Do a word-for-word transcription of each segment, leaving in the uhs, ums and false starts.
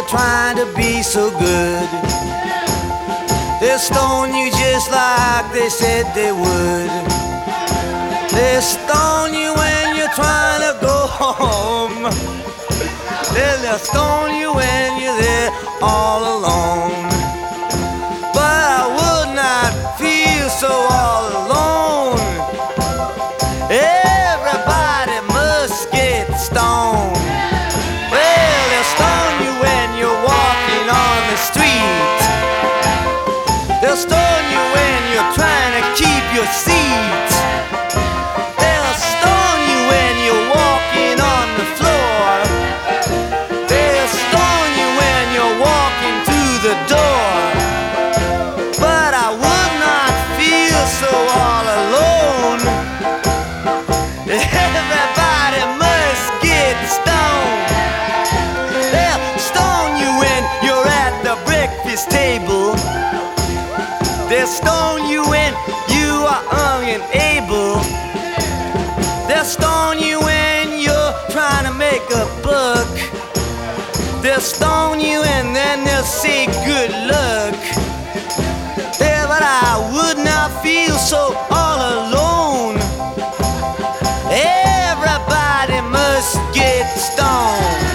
you're trying to be so good. They'll stone you just like they said they would. They'll stone you when you're trying to go home. They'll stone you when you're there all alone. But I would not feel so all alone. Everybody must get stoned. Well, they'll stone you when you're walking on the street. They'll stone you when you're trying to keep your seat. They'll stone you when you're walking on the floor. They'll stone you when you're walking through the door. But I would not feel so all alone. Everybody must get stoned. They'll stone you when you're at the breakfast table. They'll stone you when you are young and able. They'll stone you when you're trying to make a buck. They'll stone you and then they'll say good luck. Yeah, but I would not feel so all alone. Everybody must get stoned.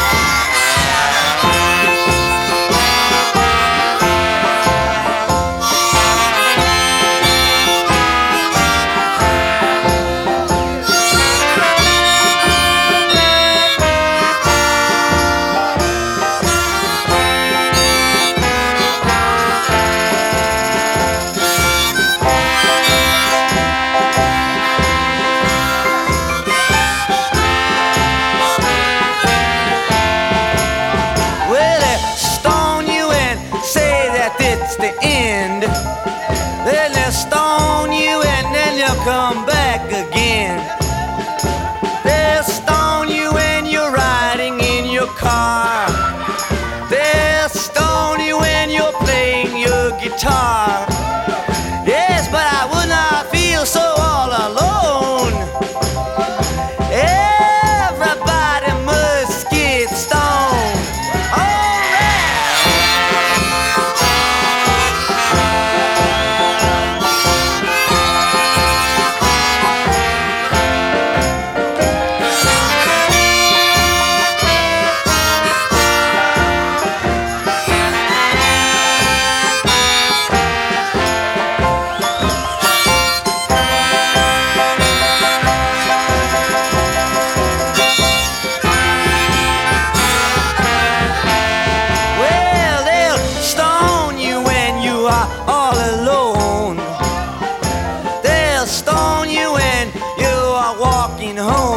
It's the end. Then they'll stone you and then you'll come back again. They'll stone you when you're riding in your car. They'll stone you when you're playing your guitar. Yes, but I would not feel so all alone. Everybody must get stoned. All alone. They'll stone you when you are walking home.